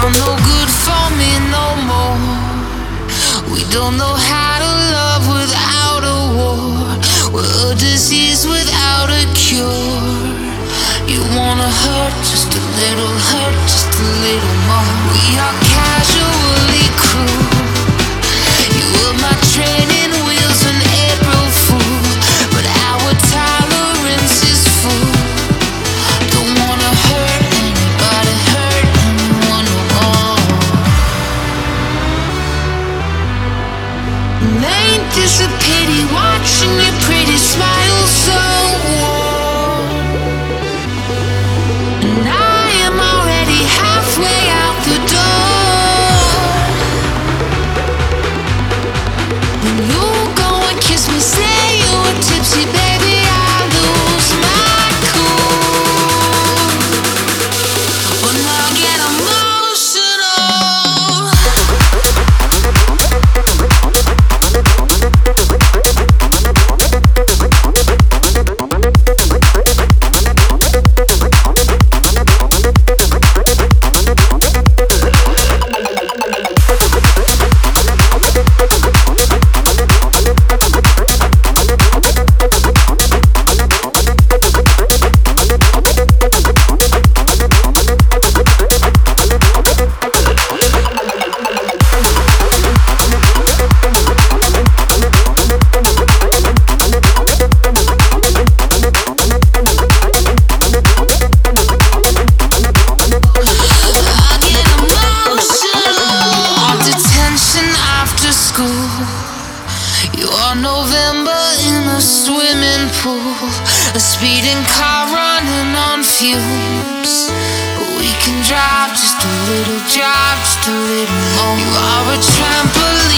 are no good for me no more. We don't know how to love without a war. We're a disease without a cure. You wanna hurt, just a little hurt, just a little more. We are casually cruel. You were my training wheels on April Fool, but our tolerance is full. Don't wanna hurt anybody, hurt anyone no more. And ain't this a pity, watching your pretty smile so warm? And I am already halfway out the door. When you go and kiss me, say you were tipsy, baby, I lose my cool. When I get emotional. You are November in a swimming pool, a speeding car running on fumes. But we can drive just a little more. You are a trampoline